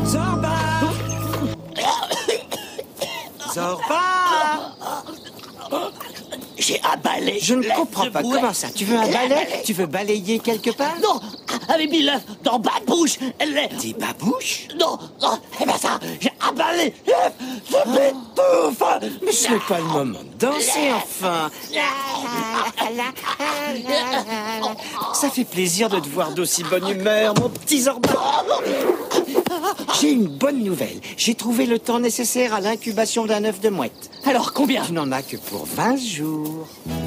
Zorba! Zorba! J'ai un balai. Je ne comprends pas. Comment ça? Tu veux un balai? Tu veux balayer quelque part? Non, avec mis l'œuf dans ma bouche. Des babouches? Non, non, eh ben ça, j'ai un balai. Je m'étouffe. Mais ce n'est pas le moment de danser, enfin. Ça fait plaisir de te voir d'aussi bonne humeur, mon petit Zorba. J'ai une bonne nouvelle. J'ai trouvé le temps nécessaire à l'incubation d'un œuf de mouette. Alors, combien? Tu n'en as que pour 20 jours.